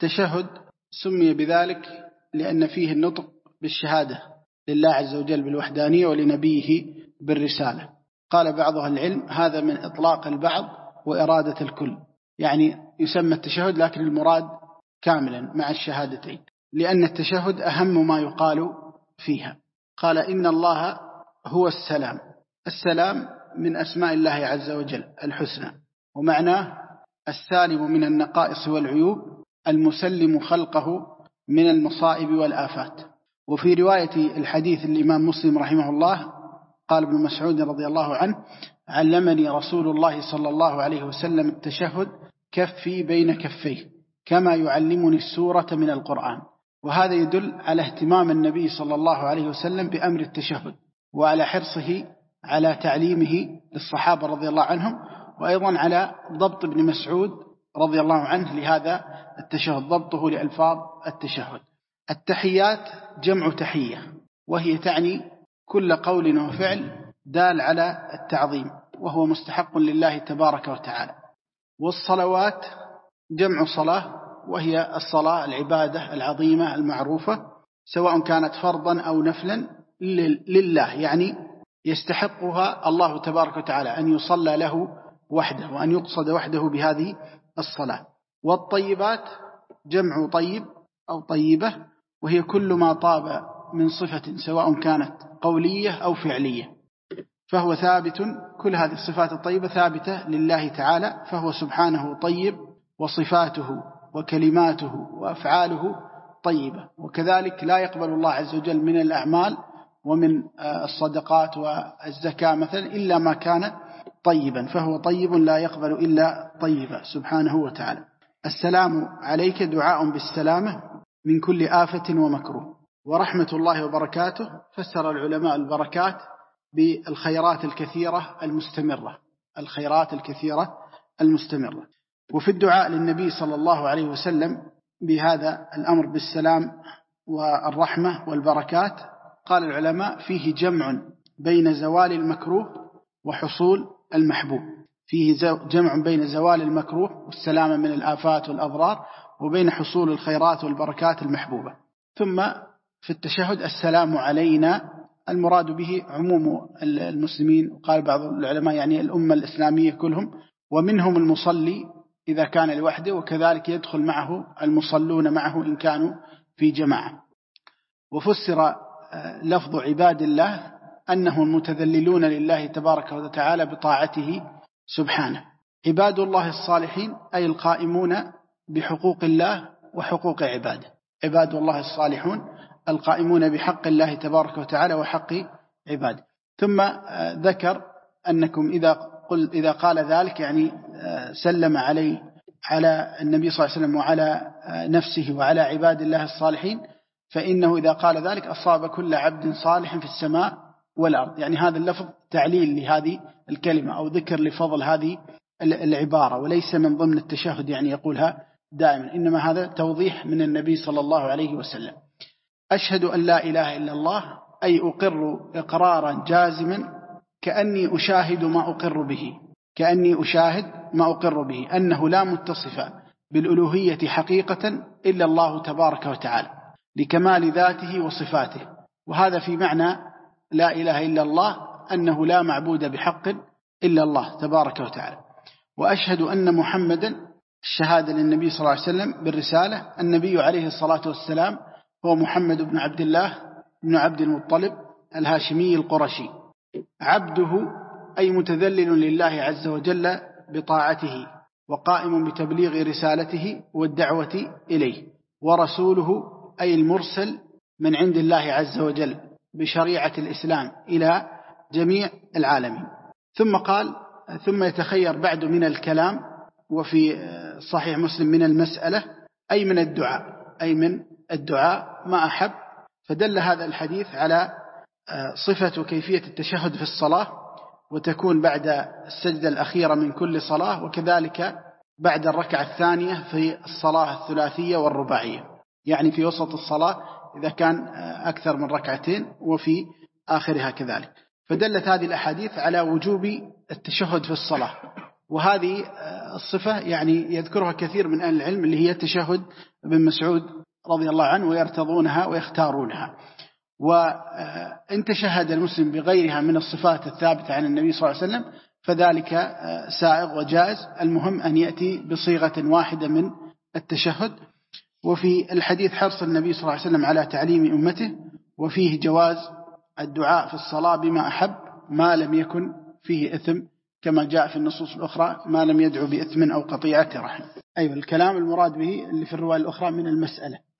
التشهد سمي بذلك لأن فيه النطق بالشهادة لله عز وجل بالوحدانية ولنبيه بالرسالة. قال بعض أهل العلم هذا من إطلاق البعض وإرادة الكل، يعني يسمى التشهد لكن المراد كاملا مع الشهادتين، لأن التشهد أهم ما يقال فيها. قال إن الله هو السلام. السلام من أسماء الله عز وجل الحسنى، ومعناه السالم من النقائص والعيوب المسلم خلقه من المصائب والآفات. وفي رواية الحديث الإمام مسلم رحمه الله قال ابن مسعود رضي الله عنه: علمني رسول الله صلى الله عليه وسلم التشهد كفي بين كفيه كما يعلمني السورة من القرآن. وهذا يدل على اهتمام النبي صلى الله عليه وسلم بأمر التشهد، وعلى حرصه على تعليمه للصحابة رضي الله عنهم، وأيضا على ضبط ابن مسعود رضي الله عنه لهذا التشهد، ضبطه لألفاظ التشهد. التحيات جمع تحية، وهي تعني كل قول وفعل دال على التعظيم، وهو مستحق لله تبارك وتعالى. والصلوات جمع صلاة، وهي الصلاة العبادة العظيمة المعروفة، سواء كانت فرضا أو نفلا لله، يعني يستحقها الله تبارك وتعالى أن يصلى له وحده وأن يقصد وحده بهذه الصلاة. والطيبات جمع طيب أو طيبة، وهي كل ما طاب من صفة سواء كانت قولية أو فعلية، فهو ثابت. كل هذه الصفات الطيبة ثابتة لله تعالى، فهو سبحانه طيب، وصفاته وكلماته وأفعاله طيبة. وكذلك لا يقبل الله عز وجل من الأعمال ومن الصدقات والزكاة مثلا إلا ما كان طيبا، فهو طيب لا يقبل إلا طيبا سبحانه وتعالى. السلام عليك دعاء بالسلامة من كل آفة ومكروه. ورحمة الله وبركاته فسر العلماء البركات بالخيرات الكثيرة المستمرة، الخيرات الكثيرة المستمرة. وفي الدعاء للنبي صلى الله عليه وسلم بهذا الأمر بالسلام والرحمة والبركات قال العلماء فيه جمع بين زوال المكروه وحصول المحبوب، فيه جمع بين زوال المكروه والسلامة من الآفات والأضرار، وبين حصول الخيرات والبركات المحبوبة. ثم في التشهد السلام علينا، المراد به عموم المسلمين، وقال بعض العلماء يعني الأمة الإسلامية كلهم، ومنهم المصلي إذا كان لوحده، وكذلك يدخل معه المصلون معه إن كانوا في جماعة. وفسر لفظ عباد الله أنهم المتذللون لله تبارك وتعالى بطاعته سبحانه. عباد الله الصالحين أي القائمون بحقوق الله وحقوق عباده، عباد الله الصالحون القائمون بحق الله تبارك وتعالى وحق عباده. ثم ذكر أنكم إذا قال ذلك يعني سلم على النبي صلى الله عليه وسلم وعلى نفسه وعلى عباد الله الصالحين، فإنه إذا قال ذلك أصاب كل عبد صالح في السماء والأرض. يعني هذا اللفظ تعليل لهذه الكلمة أو ذكر لفضل هذه العبارة، وليس من ضمن التشهد يعني يقولها دائما، إنما هذا توضيح من النبي صلى الله عليه وسلم. أشهد أن لا إله إلا الله أي أقر إقرارا جازما كأني أشاهد ما أقر به، كأني أشاهد ما أقر به أنه لا متصف بالألوهية حقيقة إلا الله تبارك وتعالى لكمال ذاته وصفاته. وهذا في معنى لا إله إلا الله أنه لا معبود بحق إلا الله تبارك وتعالى. وأشهد أن محمدا، الشهادة للنبي صلى الله عليه وسلم بالرسالة، النبي عليه الصلاة والسلام هو محمد بن عبد الله بن عبد المطلب الهاشمي القرشي، عبده أي متذلل لله عز وجل بطاعته وقائم بتبليغ رسالته والدعوة إليه، ورسوله أي المرسل من عند الله عز وجل بشريعة الإسلام إلى جميع العالمين. ثم قال ثم يتخير بعد من الكلام، وفي صحيح مسلم من المسألة أي من الدعاء، أي من الدعاء ما أحب. فدل هذا الحديث على صفة كيفية التشهد في الصلاة، وتكون بعد السجدة الأخيرة من كل صلاة، وكذلك بعد الركعة الثانية في الصلاة الثلاثية والرباعية، يعني في وسط الصلاة إذا كان أكثر من ركعتين، وفي آخرها كذلك. فدلت هذه الأحاديث على وجوب التشهد في الصلاة، وهذه الصفة يعني يذكرها كثير من أهل العلم اللي هي تشهد ابن مسعود رضي الله عنه ويرتضونها ويختارونها. وإن تشهد المسلم بغيرها من الصفات الثابتة عن النبي صلى الله عليه وسلم فذلك سائغ وجائز، المهم أن يأتي بصيغة واحدة من التشهد. وفي الحديث حرص النبي صلى الله عليه وسلم على تعليم أمته، وفيه جواز الدعاء في الصلاة بما أحب ما لم يكن فيه إثم، كما جاء في النصوص الأخرى ما لم يدعو بإثم أو قطيعة رحم. أيوة الكلام المراد به اللي في الرواية الأخرى من المسألة.